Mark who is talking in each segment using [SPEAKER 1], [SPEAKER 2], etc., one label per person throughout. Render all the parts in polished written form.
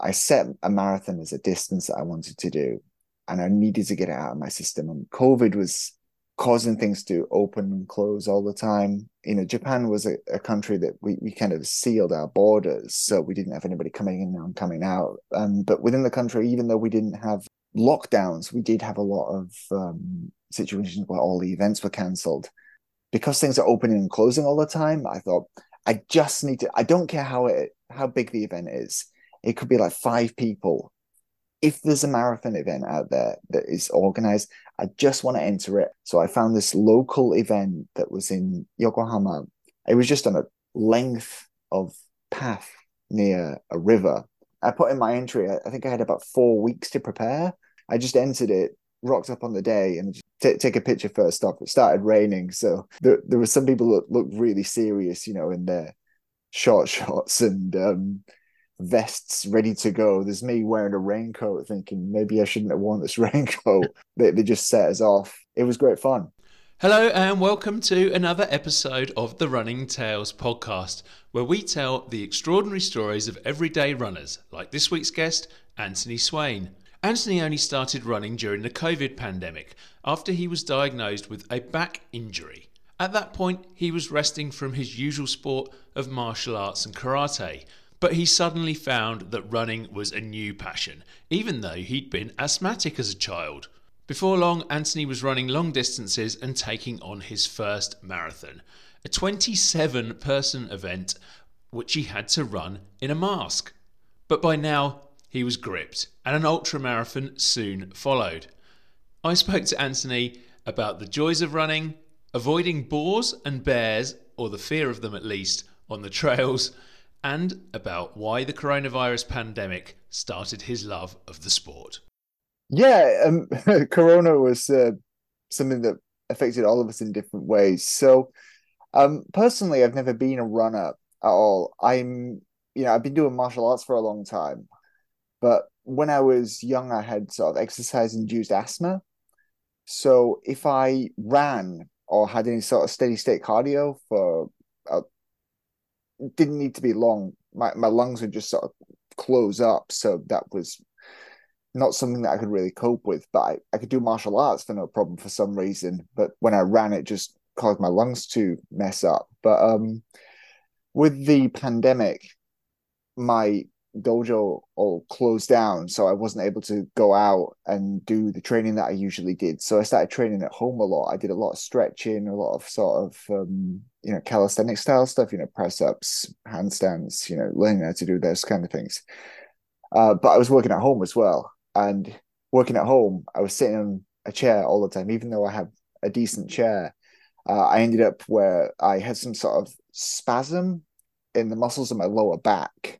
[SPEAKER 1] I set a marathon as a distance that I wanted to do, and I needed to get it out of my system. And COVID was causing things to open and close all the time. Japan was a country that we kind of sealed our borders, so we didn't have anybody coming in and coming out. But within the country, even though we didn't have lockdowns, we did have a lot of situations where all the events were cancelled. Because things are opening and closing all the time, I thought I just need to. I don't care how big the event is. It could be like 5 people. If there's a marathon event out there that is organized, I just want to enter it. So I found this local event that was in Yokohama. It was just on a length of path near a river. I put in my entry. I think I had about 4 weeks to prepare. I just entered it, rocked up on the day, and just take a picture first off. It started raining, so there were some people that looked really serious, in their short shorts and vests ready to go. There's me wearing a raincoat thinking maybe I shouldn't have worn this raincoat. They just set us off. It was great fun.
[SPEAKER 2] Hello and welcome to another episode of the Running Tales podcast, where we tell the extraordinary stories of everyday runners, like this week's guest, Anthony Swain. Anthony only started running during the COVID pandemic after he was diagnosed with a back injury. At that point, he was resting from his usual sport of martial arts and karate, but he suddenly found that running was a new passion, even though he'd been asthmatic as a child. Before long, Anthony was running long distances and taking on his first marathon, a 27-person event which he had to run in a mask. But by now, he was gripped, and an ultramarathon soon followed. I spoke to Anthony about the joys of running, avoiding boars and bears, or the fear of them at least, on the trails, and about why the coronavirus pandemic started his love of the sport.
[SPEAKER 1] Yeah, Corona was something that affected all of us in different ways. So, personally, I've never been a runner at all. I've been doing martial arts for a long time, but when I was young, I had sort of exercise-induced asthma. So if I ran or had any sort of steady state cardio for it didn't need to be long. My lungs would just sort of close up. So that was not something that I could really cope with. But I could do martial arts for no problem for some reason. But when I ran, it just caused my lungs to mess up. But with the pandemic, my dojo all closed down, so I wasn't able to go out and do the training that I usually did. So I started training at home a lot. I did a lot of stretching, a lot of sort of calisthenic style stuff, press ups, handstands, learning how to do those kind of things. But I was working at home as well, and working at home, I was sitting on a chair all the time, even though I have a decent chair. I ended up where I had some sort of spasm in the muscles of my lower back,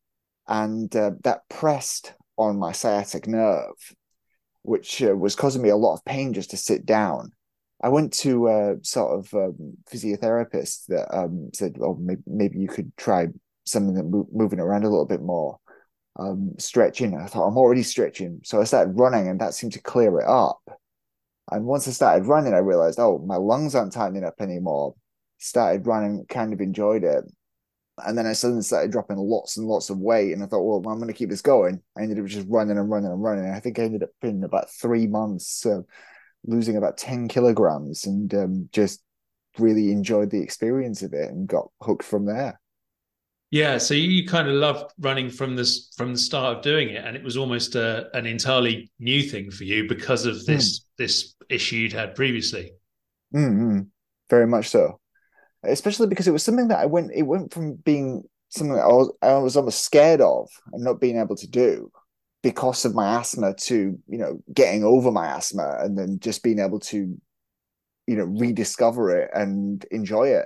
[SPEAKER 1] and that pressed on my sciatic nerve, which was causing me a lot of pain just to sit down. I went to a sort of physiotherapist that said, "Oh, maybe you could try something that moving around a little bit more, stretching." I thought I'm already stretching, so I started running, and that seemed to clear it up. And once I started running, I realized, oh, my lungs aren't tightening up anymore. Started running, kind of enjoyed it. And then I suddenly started dropping lots and lots of weight. And I thought, well, I'm going to keep this going. I ended up just running and running and running. I think I ended up in about 3 months, losing about 10 kilograms, and just really enjoyed the experience of it and got hooked from there.
[SPEAKER 2] Yeah, so you kind of loved running from the start of doing it, and it was almost an entirely new thing for you because of
[SPEAKER 1] Mm,
[SPEAKER 2] this issue you'd had previously.
[SPEAKER 1] mm. Very much so. Especially because it was something that it went from being something that I was almost scared of and not being able to do because of my asthma to, getting over my asthma and then just being able to, rediscover it and enjoy it.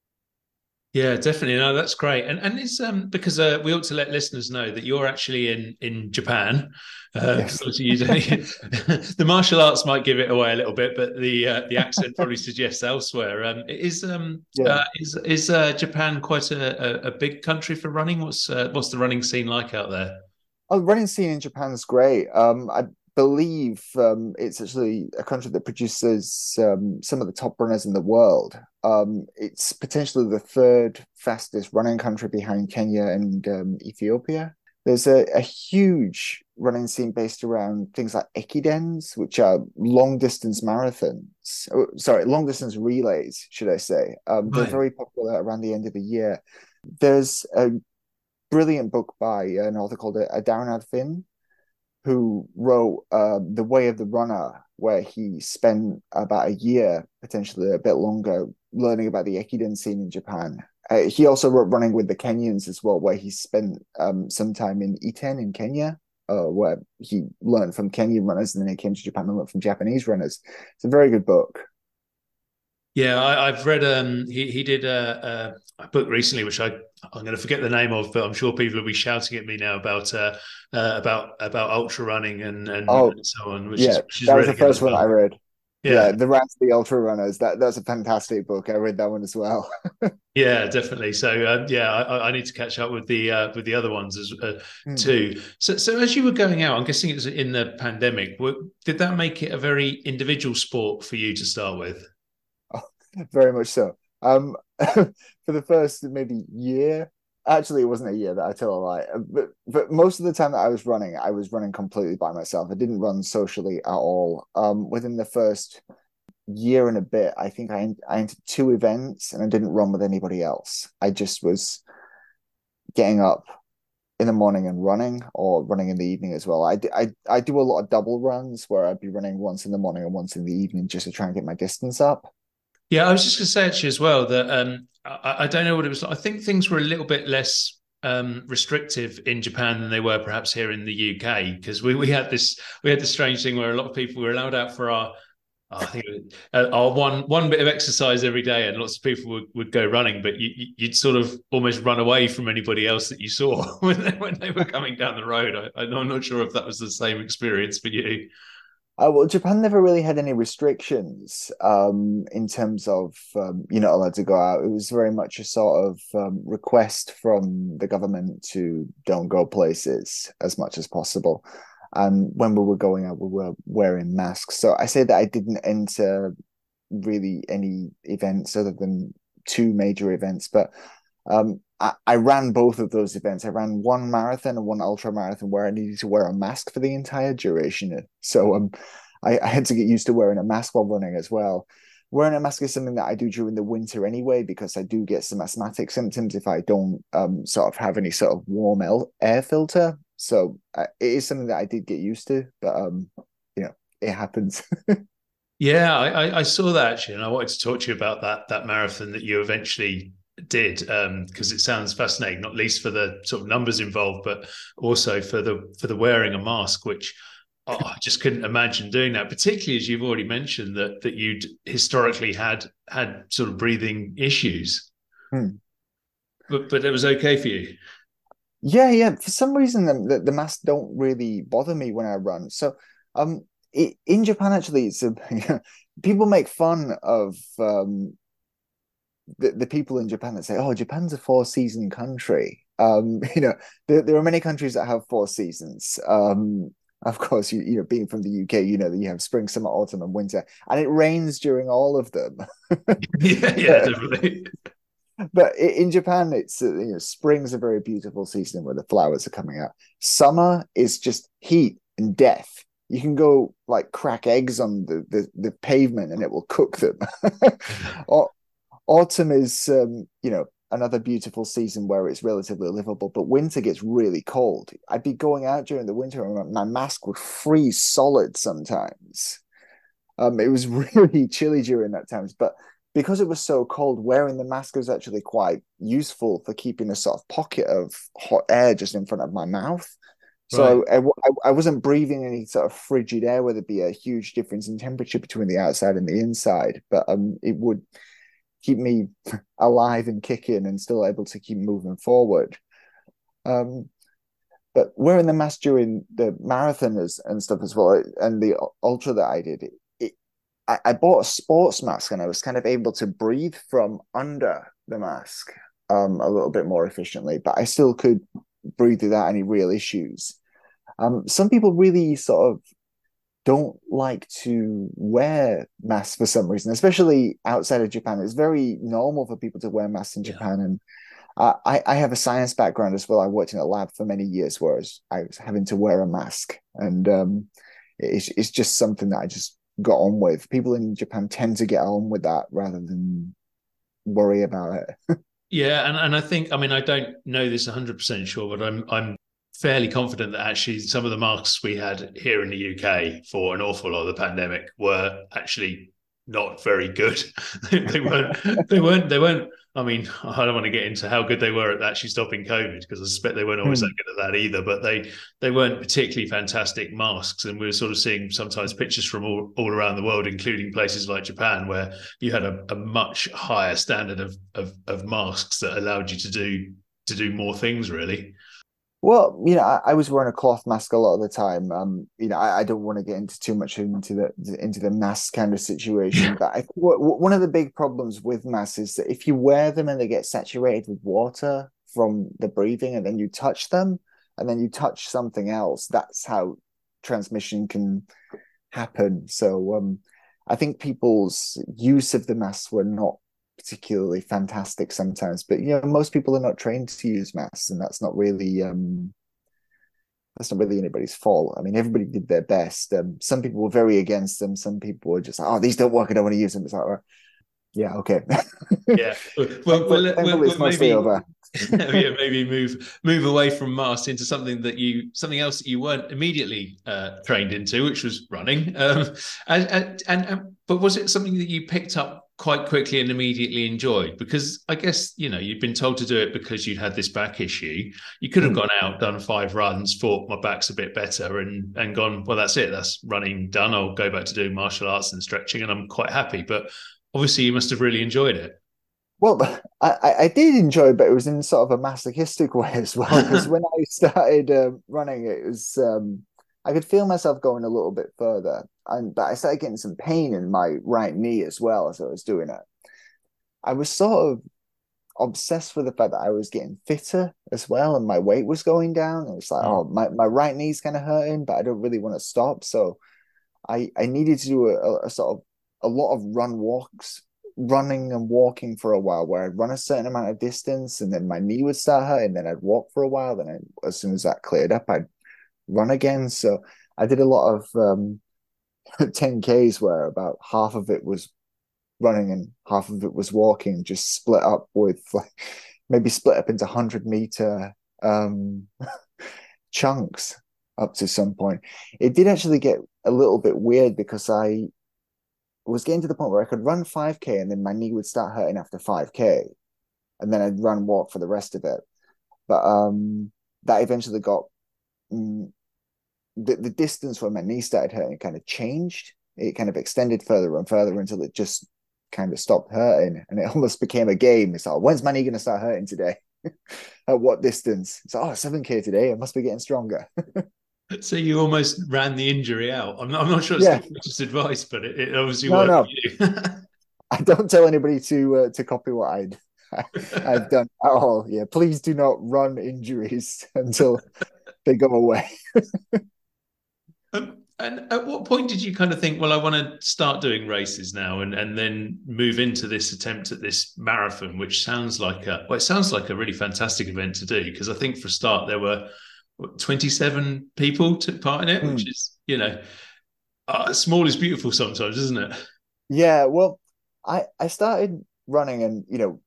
[SPEAKER 2] Yeah, definitely. No, that's great. And it's because we ought to let listeners know that you're actually in Japan. Because
[SPEAKER 1] Yes.
[SPEAKER 2] obviously you don't, the martial arts might give it away a little bit, but the accent probably suggests elsewhere.
[SPEAKER 1] Yeah.
[SPEAKER 2] Is Japan quite a big country for running? What's the running scene like out there?
[SPEAKER 1] Oh, running scene in Japan is great. I believe it's actually a country that produces some of the top runners in the world. It's potentially the third fastest running country behind Kenya and Ethiopia. There's a huge running scene based around things like ekidens, which are long distance marathons. Oh, sorry, long distance relays, should I say? They're
[SPEAKER 2] Right.
[SPEAKER 1] very popular around the end of the year. There's a brilliant book by an author called Darren Finn, who wrote The Way of the Runner, where he spent about a year, potentially a bit longer, learning about the Ekiden scene in Japan. He also wrote Running with the Kenyans as well, where he spent some time in Iten in Kenya, where he learned from Kenyan runners and then he came to Japan and learned from Japanese runners. It's a very good book.
[SPEAKER 2] Yeah, I've read. He did a book recently, which I'm going to forget the name of, but I'm sure people will be shouting at me now about ultra running and
[SPEAKER 1] Oh,
[SPEAKER 2] so on,
[SPEAKER 1] yeah,
[SPEAKER 2] which is
[SPEAKER 1] that was the
[SPEAKER 2] really good as
[SPEAKER 1] first one I
[SPEAKER 2] well.
[SPEAKER 1] read. Yeah,
[SPEAKER 2] Yeah,
[SPEAKER 1] The Rise of the Ultra Runners. That's a fantastic book. I read that one as well.
[SPEAKER 2] yeah, definitely. So yeah, I need to catch up with the other ones as
[SPEAKER 1] Hmm.
[SPEAKER 2] too. So as you were going out, I'm guessing it was in the pandemic. Did that make it a very individual sport for you to start with?
[SPEAKER 1] Oh, very much so. For the first maybe year, actually, it wasn't a year that I tell a lie. But most of the time that I was running completely by myself. I didn't run socially at all. Within the first year and a bit, I think I entered two events and I didn't run with anybody else. I just was getting up in the morning and running, or running in the evening as well. I do a lot of double runs where I'd be running once in the morning and once in the evening just to try and get my distance up.
[SPEAKER 2] Yeah, I was just going to say actually as well that I don't know what it was like. I think things were a little bit less restrictive in Japan than they were perhaps here in the UK because we had this strange thing where a lot of people were allowed out for our I think our one bit of exercise every day, and lots of people would go running, but you'd sort of almost run away from anybody else that you saw when they were coming down the road. I'm not sure if that was the same experience for you.
[SPEAKER 1] Well, Japan never really had any restrictions in terms of you're not allowed to go out. It was very much a sort of request from the government to don't go places as much as possible. And when we were going out, we were wearing masks. So I say that I didn't enter really any events other than two major events, but I ran both of those events. I ran one marathon and one ultra marathon where I needed to wear a mask for the entire duration. So I had to get used to wearing a mask while running as well. Wearing a mask is something that I do during the winter anyway, because I do get some asthmatic symptoms if I don't sort of have any sort of warm air filter. So it is something that I did get used to, but you know, it happens.
[SPEAKER 2] Yeah, I saw that actually, and I wanted to talk to you about that marathon that you eventually did because it sounds fascinating, not least for the sort of numbers involved, but also for the wearing a mask, which I just couldn't imagine doing that, particularly as you've already mentioned that you'd historically had sort of breathing issues,
[SPEAKER 1] Hmm.
[SPEAKER 2] but it was okay for you.
[SPEAKER 1] Yeah, yeah. For some reason, the masks don't really bother me when I run. So, in Japan, actually, people make fun of the people in Japan that say, "Oh, Japan's a four-season country." There are many countries that have four seasons. Of course, being from the UK, you know that you have spring, summer, autumn, and winter, and it rains during all of them.
[SPEAKER 2] Yeah, yeah,
[SPEAKER 1] But
[SPEAKER 2] definitely.
[SPEAKER 1] in Japan, it's spring's a very beautiful season where the flowers are coming out. Summer is just heat and death. You can go like crack eggs on the pavement and it will cook them. Or autumn is another beautiful season where it's relatively livable, but winter gets really cold. I'd be going out during the winter and my mask would freeze solid sometimes. It was really chilly during that times, but because it was so cold, wearing the mask was actually quite useful for keeping a sort of pocket of hot air just in front of my mouth.
[SPEAKER 2] Right.
[SPEAKER 1] So I wasn't breathing any sort of frigid air where there'd be a huge difference in temperature between the outside and the inside, but it would keep me alive and kicking and still able to keep moving forward. Um, but wearing the mask during the marathon and stuff as well, and the ultra that I did, I bought a sports mask and I was kind of able to breathe from under the mask a little bit more efficiently, but I still could breathe without any real issues. Some people really sort of don't like to wear masks for some reason, especially outside of Japan. It's very normal for people to wear masks in
[SPEAKER 2] Yeah.
[SPEAKER 1] Japan, and I have a science background as well. I worked in a lab for many years, whereas I was having to wear a mask, and it's just something that I just got on with. People in Japan tend to get on with that rather than worry about it.
[SPEAKER 2] Yeah, and I think, I mean, I don't know this 100% sure, but I'm fairly confident that actually some of the masks we had here in the UK for an awful lot of the pandemic were actually not very good. They weren't. I mean, I don't want to get into how good they were at actually stopping COVID, because I suspect they weren't always that
[SPEAKER 1] Hmm.
[SPEAKER 2] good at that either. But they weren't particularly fantastic masks, and we were sort of seeing sometimes pictures from all around the world, including places like Japan, where you had a much higher standard of masks that allowed you to do more things, really.
[SPEAKER 1] Well, I was wearing a cloth mask a lot of the time. I don't want to get into too much into the mask kind of situation, but one of the big problems with masks is that if you wear them and they get saturated with water from the breathing, and then you touch them, and then you touch something else, that's how transmission can happen. So, I think people's use of the masks were not particularly fantastic sometimes, but most people are not trained to use masks, and that's not really anybody's fault. I mean, everybody did their best. Some people were very against them. Some people were just like, oh, these don't work. I don't want to use them. It's like, oh, yeah, okay.
[SPEAKER 2] Yeah,
[SPEAKER 1] Thankfully,
[SPEAKER 2] we'll
[SPEAKER 1] it's mostly
[SPEAKER 2] maybe
[SPEAKER 1] over.
[SPEAKER 2] yeah, maybe move away from Mars into something else that you weren't immediately trained into, which was running. But was it something that you picked up quite quickly and immediately enjoyed? Because I guess you'd been told to do it because you'd had this back issue. You could have
[SPEAKER 1] Mm.
[SPEAKER 2] gone out, done 5 runs, thought my back's a bit better, and gone, well, that's it, that's running done. I'll go back to doing martial arts and stretching, and I'm quite happy. But obviously, you must have really enjoyed it.
[SPEAKER 1] Well, I did enjoy it, but it was in sort of a masochistic way as well. Because when I started running, it was I could feel myself going a little bit further, and but I started getting some pain in my right knee as well as I was doing it. I was sort of obsessed with the fact that I was getting fitter as well, and my weight was going down. And it's like,
[SPEAKER 2] Mm.
[SPEAKER 1] oh, my right knee's kind of hurting, but I don't really want to stop. So I needed to do a sort of a lot of running and walking for a while, where I'd run a certain amount of distance, and then my knee would start hurting. Then I'd walk for a while. As soon as that cleared up, I'd run again. So I did a lot of 10Ks where about half of it was running and half of it was walking, just split up with like maybe split up into 100 meter um, chunks up to some point. It did actually get a little bit weird because I was getting to the point where I could run 5K and then my knee would start hurting after 5K, and then I'd run walk for the rest of it. But that eventually got um, the distance where my knee started hurting kind of changed. It kind of extended further and further until it just kind of stopped hurting, and it almost became a game. It's like, when's my knee going to start hurting today? At what distance? It's like, oh, 7K today. It must be getting stronger.
[SPEAKER 2] So you almost ran the injury out. I'm not sure it's the
[SPEAKER 1] Yeah.
[SPEAKER 2] greatest advice, but it obviously
[SPEAKER 1] No,
[SPEAKER 2] worked
[SPEAKER 1] no.
[SPEAKER 2] for you.
[SPEAKER 1] I don't tell anybody to copy what I've done at all. Yeah, please do not run injuries until they go away.
[SPEAKER 2] And at what point did you kind of think, well, I want to start doing races now, and then move into this attempt at this marathon, which sounds like it sounds like a really fantastic event to do, because I think for a start there were 27 people took part in it, which
[SPEAKER 1] Mm.
[SPEAKER 2] is, small is beautiful sometimes, isn't it?
[SPEAKER 1] Yeah, well, I started running, and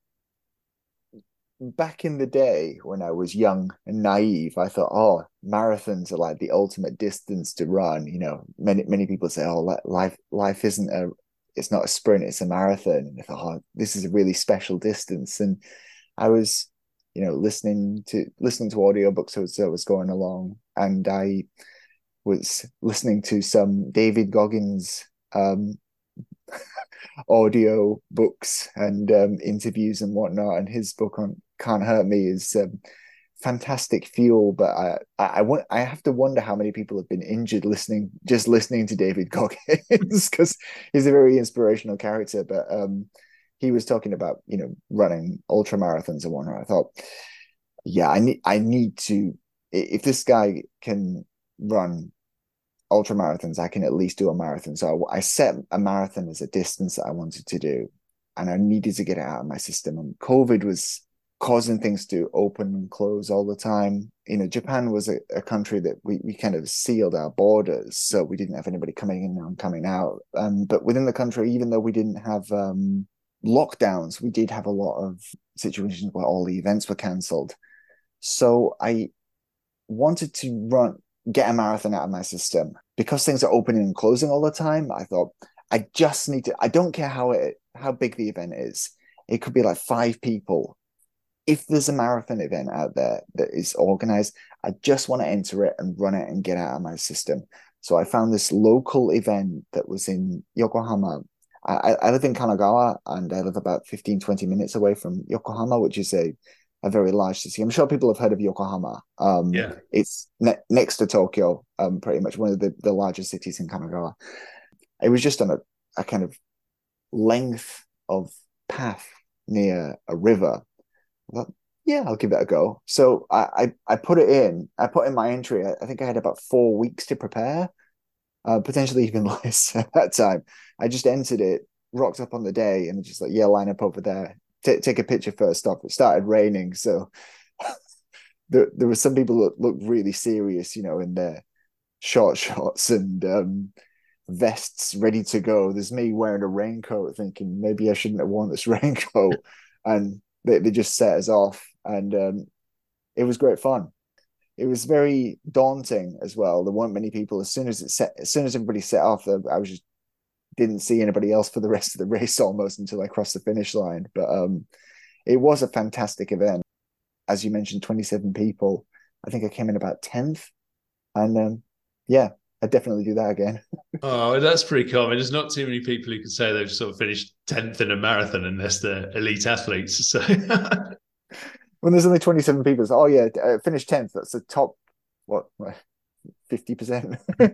[SPEAKER 1] back in the day when I was young and naive, I thought, oh, marathons are like the ultimate distance to run. Many people say, oh, life isn't it's not a sprint, it's a marathon. And I thought, oh, this is a really special distance. And I was, listening to audiobooks as I was going along, and I was listening to some David Goggins audio books and interviews and whatnot. And his book on Can't Hurt Me is fantastic fuel. But I have to wonder how many people have been injured listening to David Goggins, because he's a very inspirational character. But he was talking about running ultra marathons and whatnot. I thought, yeah, I need to, if this guy can run ultra marathons, I can at least do a marathon. So I set a marathon as a distance that I wanted to do, and I needed to get it out of my system. And COVID was causing things to open and close all the time. Japan was a country that we kind of sealed our borders, so we didn't have anybody coming in and coming out. But within the country, even though we didn't have lockdowns, we did have a lot of situations where all the events were cancelled. So I wanted to get a marathon out of my system. Because things are opening and closing all the time, I thought I just need to. I don't care how big the event is. It could be like 5 people. If there's a marathon event out there that is organized, I just want to enter it and run it and get out of my system. So I found this local event that was in Yokohama. I live in Kanagawa, and I live about 15, 20 minutes away from Yokohama, which is a very large city. I'm sure people have heard of Yokohama.
[SPEAKER 2] Yeah.
[SPEAKER 1] It's next to Tokyo, pretty much one of the largest cities in Kanagawa. It was just on a kind of length of path near a river. I thought, yeah, I'll give it a go. So I put it in. I put in my entry. I think I had about 4 weeks to prepare, potentially even less at that time. I just entered it, rocked up on the day, and just like, yeah, line up over there. Take a picture first off. It started raining, so there were some people that looked really serious, in their short shorts and vests ready to go. There's me wearing a raincoat, thinking maybe I shouldn't have worn this raincoat, and they just set us off, and it was great fun. It was very daunting as well. There weren't many people. As soon as everybody set off, I was just didn't see anybody else for the rest of the race almost until I crossed the finish line. But it was a fantastic event. As you mentioned, 27 people. I think I came in about 10th. And yeah, I'd definitely do that again.
[SPEAKER 2] Oh, that's pretty cool. I mean, there's not too many people who can say they've sort of finished 10th in a marathon unless they're elite athletes. So
[SPEAKER 1] When there's only 27 people, it's, oh yeah, finished 10th. That's the top, what, 50%?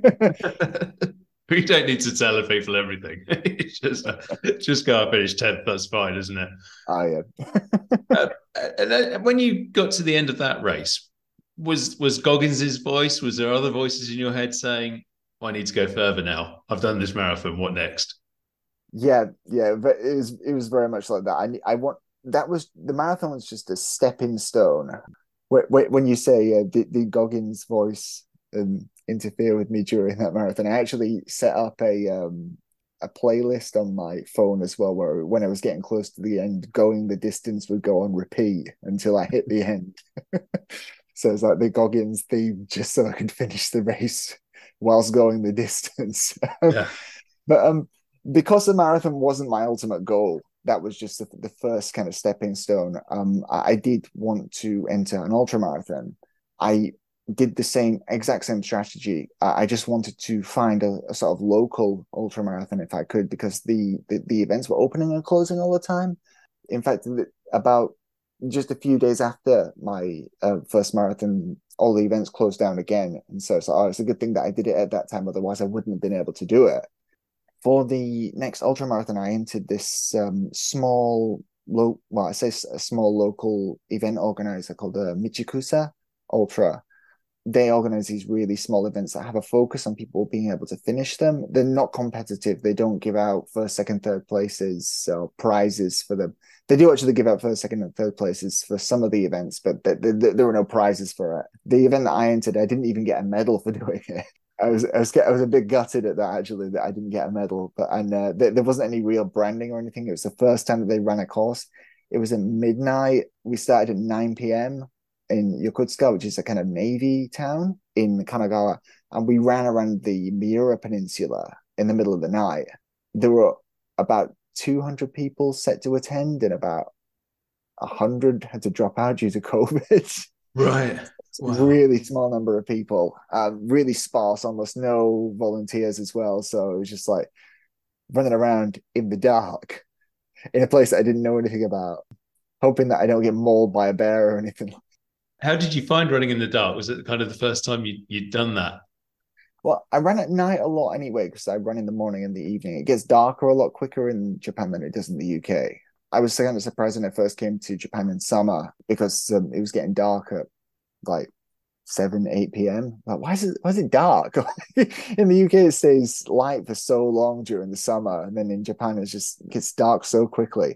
[SPEAKER 2] we don't need to tell people everything. just go and finish 10th. That's fine, isn't it?
[SPEAKER 1] Oh yeah.
[SPEAKER 2] And when you got to the end of that race, was Goggins's voice? Was there other voices in your head saying, I need to go further now. I've done this marathon. What next?
[SPEAKER 1] Yeah, but it was very much like that. I want that was the marathon was just a stepping stone. When you say the Goggins voice interfere with me during that marathon, I actually set up a playlist on my phone as well, where when I was getting close to the end, going the distance would go on repeat until I hit the end. So it's like the Goggins theme, just so I could finish the race whilst going the distance.
[SPEAKER 2] Yeah.
[SPEAKER 1] But because the marathon wasn't my ultimate goal, that was just the first kind of stepping stone. I did want to enter an ultra marathon. I did the exact same strategy. I just wanted to find a sort of local ultra marathon if I could, because the events were opening and closing all the time. In fact, about just a few days after my first marathon, all the events closed down again. And so it's a good thing that I did it at that time. Otherwise, I wouldn't have been able to do it. For the next ultra marathon, I entered this I say a small local event organizer called Michikusa Ultra. They organize these really small events that have a focus on people being able to finish them. They're not competitive. They don't give out first, second, third places or prizes for them. They do actually give out first, second, and third places for some of the events, but there were no prizes for it. The event that I entered, I didn't even get a medal for doing it. I was a bit gutted at that, actually, that I didn't get a medal. But there wasn't any real branding or anything. It was the first time that they ran a course. It was at midnight. We started at 9 p.m. in Yokosuka, which is a kind of navy town in Kanagawa, and we ran around the Miura Peninsula in the middle of the night. There were about 200 people set to attend, and about 100 had to drop out due to COVID.
[SPEAKER 2] Right. Wow.
[SPEAKER 1] Really small number of people, really sparse, almost no volunteers as well. So it was just like running around in the dark in a place that I didn't know anything about, hoping that I don't get mauled by a bear or anything.
[SPEAKER 2] How did you find running in the dark? Was it kind of the first time you'd done that?
[SPEAKER 1] Well, I ran at night a lot anyway, because I run in the morning and the evening. It gets darker a lot quicker in Japan than it does in the UK. I was kind of surprised when I first came to Japan in summer, because it was getting dark at like 7, 8 p.m. Like, why is it dark? In the UK, it stays light for so long during the summer, and then in Japan, it gets dark so quickly.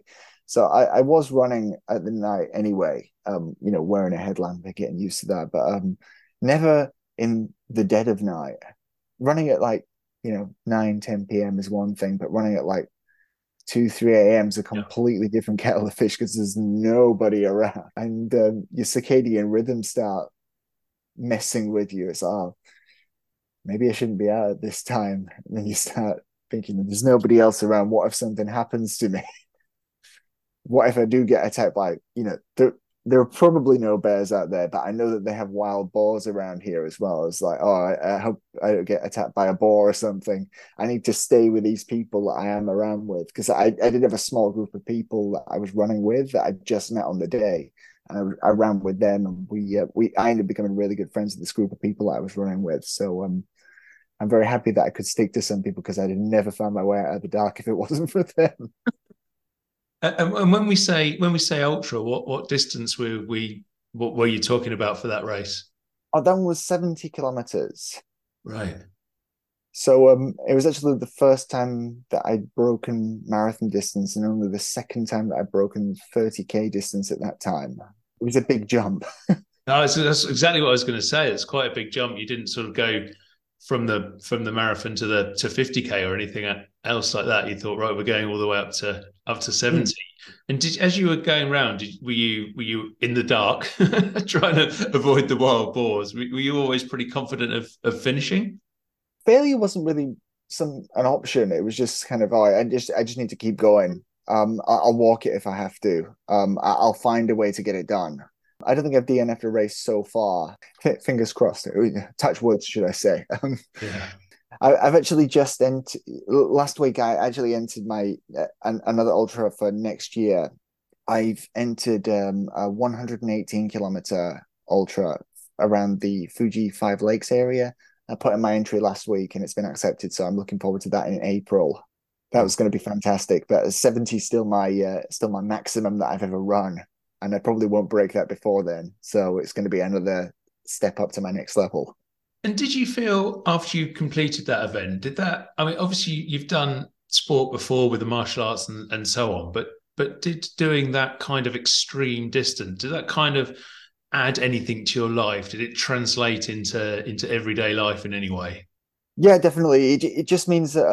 [SPEAKER 1] So I was running at the night anyway, wearing a headlamp and getting used to that, but never in the dead of night. Running at like, 9, 10 p.m. is one thing, but running at like 2, 3 a.m. is a
[SPEAKER 2] Yeah.
[SPEAKER 1] completely different kettle of fish because there's nobody around. And your circadian rhythm start messing with you. It's, oh, maybe I shouldn't be out at this time. And then you start thinking, there's nobody else around. What if something happens to me? What if I do get attacked by, there are probably no bears out there, but I know that they have wild boars around here as well. It's like, oh, I hope I don't get attacked by a boar or something. I need to stay with these people that I am around with because I did have a small group of people that I was running with that I just met on the day. And I ran with them, and I ended up becoming really good friends with this group of people that I was running with. So I'm very happy that I could stick to some people because I'd have never found my way out of the dark if it wasn't for them.
[SPEAKER 2] And when we say ultra, what distance what were you talking about for that race?
[SPEAKER 1] Oh, that one was 70 kilometers.
[SPEAKER 2] Right.
[SPEAKER 1] So it was actually the first time that I'd broken marathon distance and only the second time that I'd broken 30K distance at that time. It was a big jump.
[SPEAKER 2] No, that's exactly what I was going to say. It's quite a big jump. You didn't sort of go from the marathon to 50K or anything else like that. You thought, right, we're going all the way up to 70. And as you were going around, were you in the dark trying to avoid the wild boars? Were you always pretty confident of finishing?
[SPEAKER 1] Failure wasn't really an option. It was just kind of, oh, I just need to keep going. I'll walk it if I have to. I'll find a way to get it done. I don't think I've DNF'd a race so far. Fingers crossed. Touch wood, should I say?
[SPEAKER 2] Yeah.
[SPEAKER 1] I've actually just entered last week. I actually entered my another ultra for next year. I've entered a 118-kilometer ultra around the Fuji Five Lakes area. I put in my entry last week and it's been accepted, so I'm looking forward to that in April. That was going to be fantastic. But 70 is still my maximum that I've ever run, and I probably won't break that before then. So it's going to be another step up to my next level.
[SPEAKER 2] And did you feel after you completed that event, I mean, obviously you've done sport before with the martial arts and so on, but did doing that kind of extreme distance, did that kind of add anything to your life? Did it translate into everyday life in any way?
[SPEAKER 1] Yeah, definitely. It just means that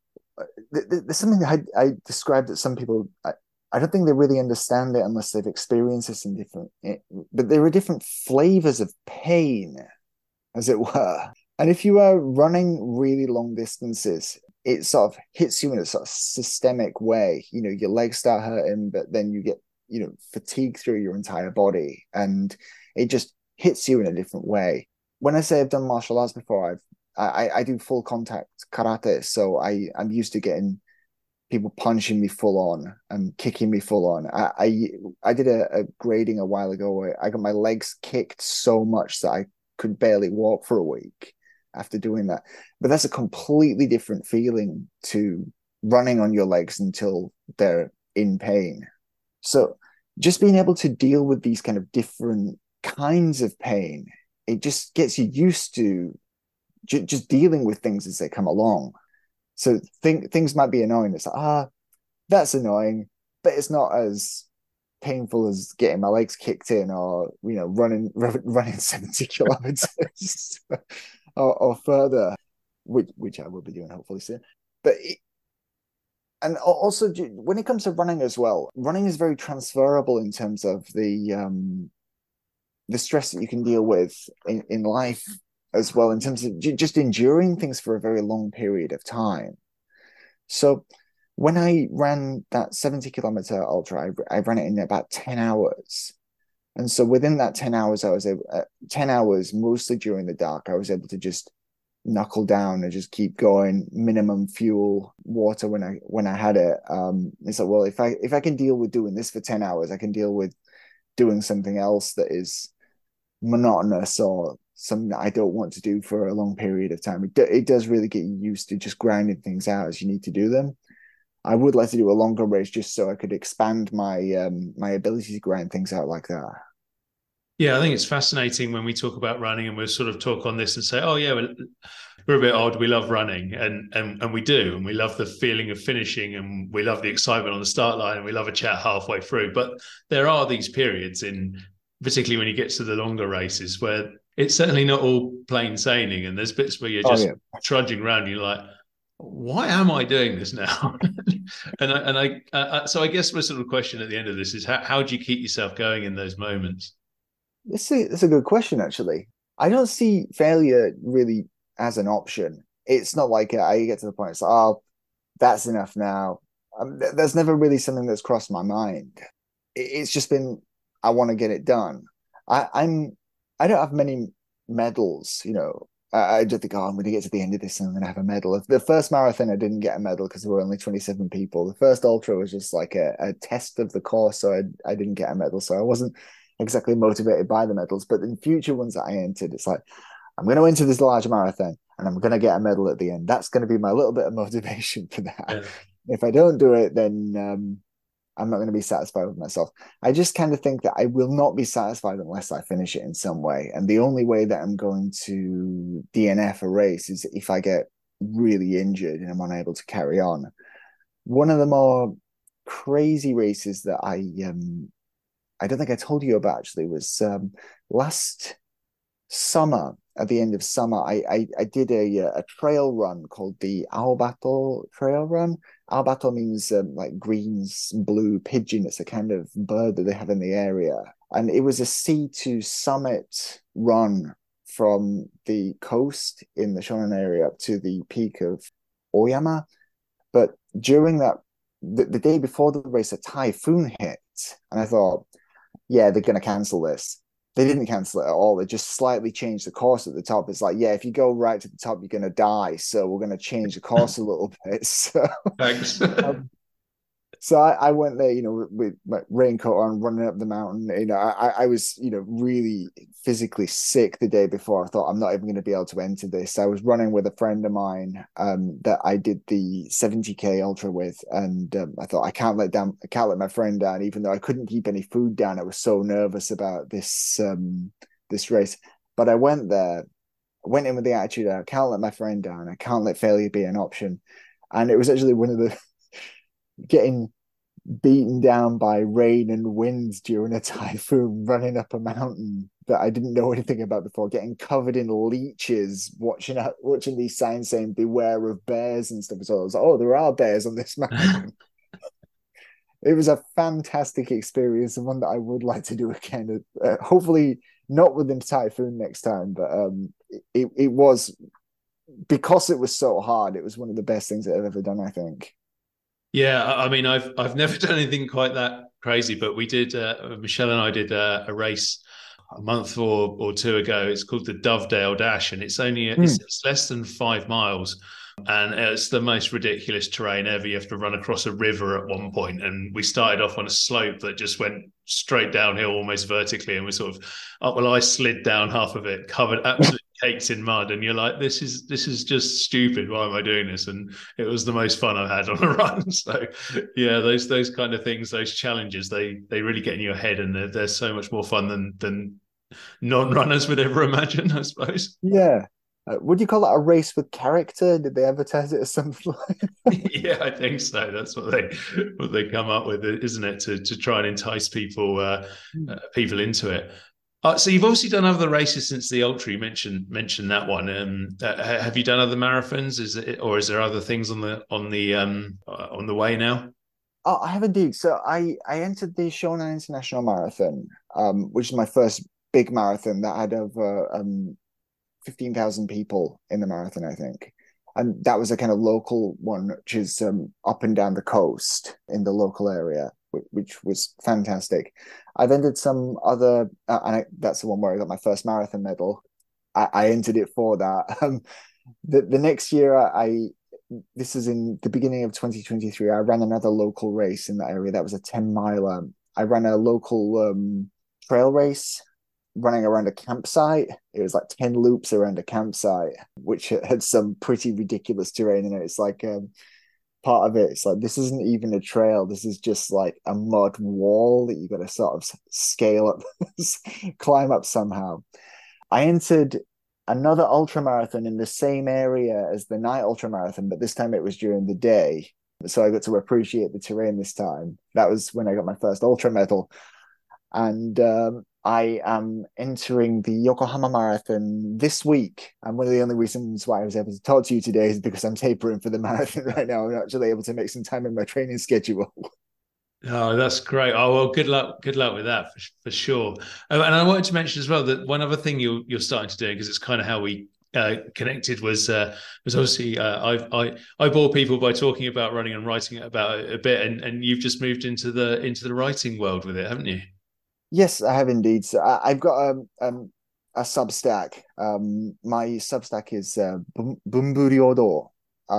[SPEAKER 1] there's something that I described that some people I don't think they really understand it unless they've experienced this in different. But there are different flavors of pain, as it were. And if you are running really long distances, it sort of hits you in a sort of systemic way. Your legs start hurting, but then you get, fatigue through your entire body, and it just hits you in a different way. When I say I've done martial arts before, I do full contact karate, so I'm used to getting people punching me full on and kicking me full on. I did a grading a while ago where I got my legs kicked so much that I could barely walk for a week after doing that. But that's a completely different feeling to running on your legs until they're in pain. So just being able to deal with these kind of different kinds of pain, it just gets you used to just dealing with things as they come along. So things might be annoying. It's like, that's annoying, but it's not as painful as getting my legs kicked in or running 70 kilometers or further, which I will be doing hopefully soon. But and also when it comes to running as well, running is very transferable in terms of the stress that you can deal with in life as well, in terms of just enduring things for a very long period of time. So when I ran that 70-kilometer ultra, I ran it in about 10 hours. And so within that 10 hours, 10 hours, mostly during the dark, I was able to just knuckle down and just keep going, minimum fuel, water when I had it. It's like, well, if I can deal with doing this for 10 hours, I can deal with doing something else that is monotonous or something that I don't want to do for a long period of time. It does really get you used to just grinding things out as you need to do them. I would like to do a longer race just so I could expand my ability to grind things out like that.
[SPEAKER 2] Yeah, I think it's fascinating when we talk about running and we'll sort of talk on this and say, oh, yeah, well, we're a bit odd. We love running, and we do, and we love the feeling of finishing, and we love the excitement on the start line, and we love a chat halfway through. But there are these periods particularly when you get to the longer races, where it's certainly not all plain sailing, and there's bits where you're
[SPEAKER 1] Oh
[SPEAKER 2] just
[SPEAKER 1] yeah.
[SPEAKER 2] trudging around. And you're like, why am I doing this now? So I guess my sort of question at the end of this is how do you keep yourself going in those moments?
[SPEAKER 1] It's a good question, actually. I don't see failure really as an option. It's not like I get to the point, it's like, oh, that's enough now. There's never really something that's crossed my mind. It's just been, I want to get it done. I don't have many medals, you know. I just think, oh, I'm going to get to the end of this and I'm going to have a medal. The first marathon, I didn't get a medal because there were only 27 people. The first ultra was just like a test of the course, so I didn't get a medal. So I wasn't exactly motivated by the medals. But in future ones that I entered, it's like, I'm going to enter this large marathon and I'm going to get a medal at the end. That's going to be my little bit of motivation for that.
[SPEAKER 2] Yeah.
[SPEAKER 1] If I don't do it, then I'm not going to be satisfied with myself. I just kind of think that I will not be satisfied unless I finish it in some way. And the only way that I'm going to DNF a race is if I get really injured and I'm unable to carry on. One of the more crazy races that I don't think I told you about actually was last summer. At the end of summer, I did a trail run called the Albattle Trail Run. Albattle means like greens, blue pigeon. It's a kind of bird that they have in the area, and it was a sea to summit run from the coast in the Shonan area up to the peak of Oyama. But during the day before the race, a typhoon hit, and I thought, yeah, they're going to cancel this. They didn't cancel it at all. They just slightly changed the course at the top. It's like, yeah, if you go right to the top, you're going to die. So we're going to change the course a little bit.
[SPEAKER 2] Thanks.
[SPEAKER 1] Um, so I went there, you know, with my raincoat on, running up the mountain. You know, I was, you know, really physically sick the day before. I thought I'm not even going to be able to enter this. I was running with a friend of mine that I did the 70K ultra with, and I thought I can't let my friend down, even though I couldn't keep any food down. I was so nervous about this race. But I went in with the attitude, I can't let my friend down. I can't let failure be an option. And it was actually one of the getting beaten down by rain and winds during a typhoon, running up a mountain that I didn't know anything about before, getting covered in leeches, watching these signs saying "Beware of bears" and stuff. So I was like, oh, there are bears on this mountain. It was a fantastic experience and one that I would like to do again. Hopefully, not with the typhoon next time, but it was, because it was so hard. It was one of the best things that I've ever done, I think.
[SPEAKER 2] Yeah, I mean, I've never done anything quite that crazy, but we did. Michelle and I did a race a month or two ago. It's called the Dovedale Dash, and it's less than 5 miles, and it's the most ridiculous terrain ever. You have to run across a river at one point, and we started off on a slope that just went straight downhill, almost vertically, and we sort of up. Well, I slid down half of it, covered absolutely caked in mud, and you're like, this is just stupid. Why am I doing this? And it was the most fun I've had on a run. So yeah, those kind of things, those challenges, they really get in your head, and they're so much more fun than non-runners would ever imagine, I suppose.
[SPEAKER 1] Yeah. Would you call that a race with character? Did they advertise it as something like?
[SPEAKER 2] Yeah, I think so. That's what they come up with, isn't it? To try and entice people into it. So you've obviously done other races since the ultra. You mentioned that one. Have you done other marathons? Is there other things on the way now?
[SPEAKER 1] Oh, I have indeed. So I entered the Shonan International Marathon, which is my first big marathon that had over 15,000 people in the marathon, I think. And that was a kind of local one, which is up and down the coast in the local area, which was fantastic. I then did some other, that's the one where I got my first marathon medal. I entered it for that. The next year, this is in the beginning of 2023, I ran another local race in that area. That was a 10-miler. I ran a local trail race running around a campsite. It was like 10 loops around a campsite, which had some pretty ridiculous terrain in it. It's like part of it, it's like, this isn't even a trail. This is just like a mud wall that you got to sort of scale up, climb up somehow. I entered another ultra marathon in the same area as the night ultra marathon, but this time it was during the day. So I got to appreciate the terrain this time. That was when I got my first ultra medal. And I am entering the Yokohama Marathon this week. And one of the only reasons why I was able to talk to you today is because I'm tapering for the marathon right now. I'm actually able to make some time in my training schedule.
[SPEAKER 2] Oh, that's great. Oh, well, good luck. Good luck with that for sure. Oh, and I wanted to mention as well that one other thing you're starting to do, because it's kind of how we connected, was obviously I bore people by talking about running and writing about it a bit, and you've just moved into the writing world with it, haven't you?
[SPEAKER 1] Yes, I have indeed. So I've got a Substack. My Substack is Bunburyodo.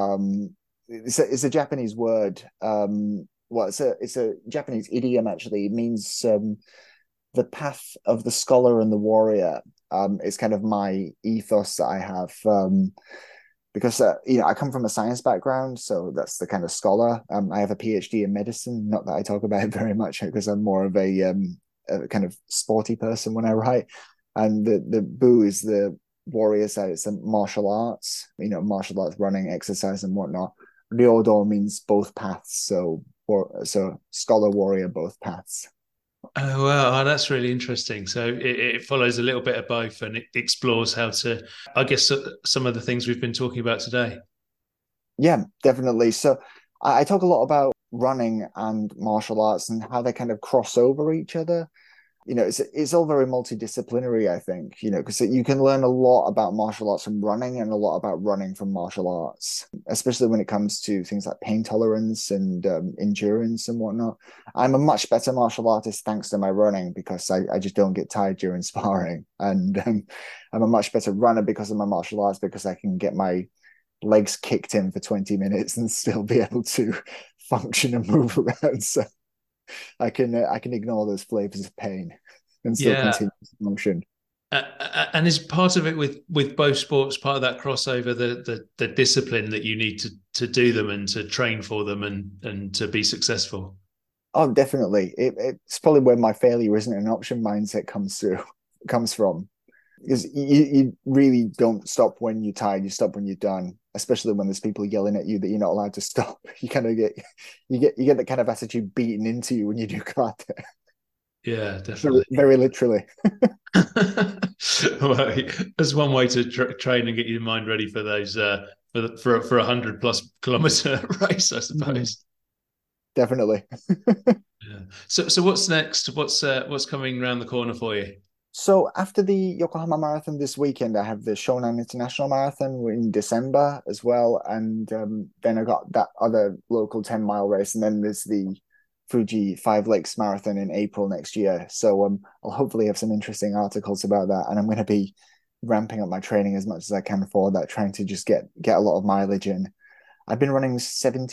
[SPEAKER 1] It's a Japanese word. Well, it's a Japanese idiom actually. It means the path of the scholar and the warrior. It's kind of my ethos that I have. Because I come from a science background, so that's the kind of scholar. I have a PhD in medicine. Not that I talk about it very much because I'm more of a kind of sporty person when I write. And the Bu is the warrior side. It's the martial arts, martial arts, running, exercise, and whatnot. Ryodo means both paths, so scholar, warrior, both paths.
[SPEAKER 2] Oh wow, oh, that's really interesting. So it follows a little bit of both, and it explores how to, I guess, some of the things we've been talking about today.
[SPEAKER 1] Yeah, definitely. So I talk a lot about running and martial arts and how they kind of cross over each other. It's all very multidisciplinary, I think, because you can learn a lot about martial arts from running and a lot about running from martial arts, especially when it comes to things like pain tolerance and endurance and whatnot. I'm a much better martial artist thanks to my running because I just don't get tired during sparring. And I'm a much better runner because of my martial arts because I can get my legs kicked in for 20 minutes and still be able to function and move around. So I can ignore those flavors of pain and still
[SPEAKER 2] Yeah,
[SPEAKER 1] continue to function.
[SPEAKER 2] and is part of it with both sports part of that crossover the discipline that you need to do them and to train for them and to be successful.
[SPEAKER 1] Oh, definitely. It's probably where my failure isn't an option mindset comes from. Because you really don't stop when you're tired, you stop when you're done, especially when there's people yelling at you that you're not allowed to stop. You kind of get that kind of attitude beaten into you when you do karate.
[SPEAKER 2] Yeah,
[SPEAKER 1] Very,
[SPEAKER 2] definitely.
[SPEAKER 1] very literally.
[SPEAKER 2] Well, that's one way to train and get your mind ready for those for 100+ kilometer race, I
[SPEAKER 1] Mhm.
[SPEAKER 2] suppose.
[SPEAKER 1] Definitely.
[SPEAKER 2] Yeah. So what's next? What's coming around the corner for you?
[SPEAKER 1] So after the Yokohama Marathon this weekend, I have the Shonan International Marathon in December as well, and then I got that other local 10-mile race, and then there's the Fuji Five Lakes Marathon in April next year. So I'll hopefully have some interesting articles about that, and I'm going to be ramping up my training as much as I can for that, trying to just get a lot of mileage in. I've been running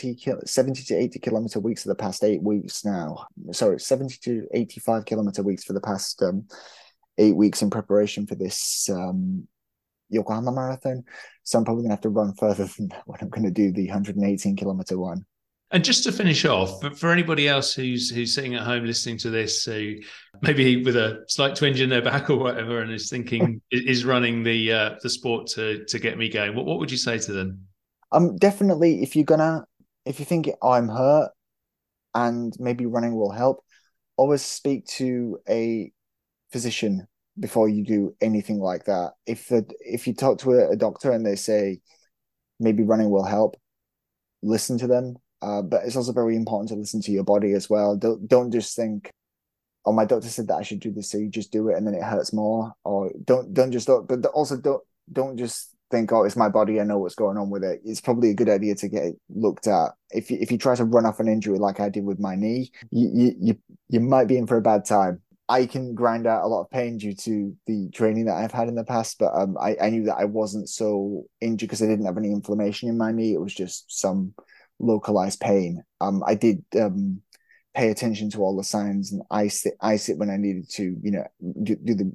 [SPEAKER 1] 70 to 80 kilometer weeks for the past 8 weeks now. Sorry, 70 to 85 kilometer weeks for the past 8 weeks in preparation for this Yokohama marathon. So I'm probably gonna have to run further than that when I'm gonna do the 118-kilometer one.
[SPEAKER 2] And just to finish off, for anybody else who's sitting at home listening to this, who maybe with a slight twinge in their back or whatever, and is thinking is running the sport to get me going, what would you say to them?
[SPEAKER 1] Definitely if you think I'm hurt and maybe running will help, always speak to a physician before you do anything like that. If you talk to a doctor and they say maybe running will help, listen to them. But it's also very important to listen to your body as well. Don't just think, oh, my doctor said that I should do this, so you just do it and then it hurts more. Or don't just but also don't just think, oh, it's my body, I know what's going on with it. It's probably a good idea to get it looked at. If you try to run off an injury like I did with my knee, you might be in for a bad time. I can grind out a lot of pain due to the training that I've had in the past, but I knew that I wasn't so injured because I didn't have any inflammation in my knee. It was just some localized pain. I did pay attention to all the signs and ice it when I needed to, do the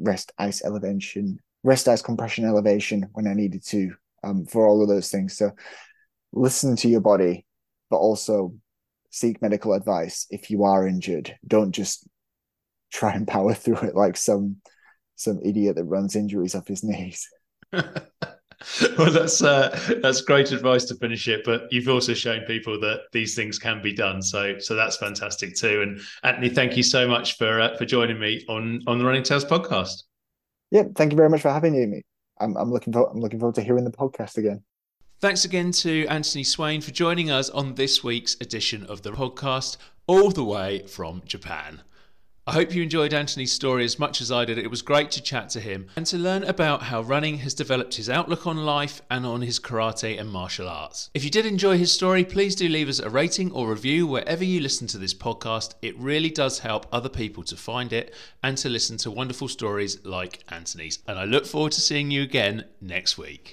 [SPEAKER 1] rest ice compression elevation when I needed to, for all of those things. So listen to your body, but also seek medical advice if you are injured. Don't just try and power through it like some idiot that runs injuries off his knees.
[SPEAKER 2] Well, that's great advice to finish it. But you've also shown people that these things can be done. So that's fantastic too. And Anthony, thank you so much for joining me on the Running Tales podcast.
[SPEAKER 1] Yeah, thank you very much for having me. I'm looking forward to hearing the podcast again.
[SPEAKER 2] Thanks again to Anthony Swain for joining us on this week's edition of the podcast, all the way from Japan. I hope you enjoyed Anthony's story as much as I did. It was great to chat to him and to learn about how running has developed his outlook on life and on his karate and martial arts. If you did enjoy his story, please do leave us a rating or review wherever you listen to this podcast. It really does help other people to find it and to listen to wonderful stories like Anthony's. And I look forward to seeing you again next week.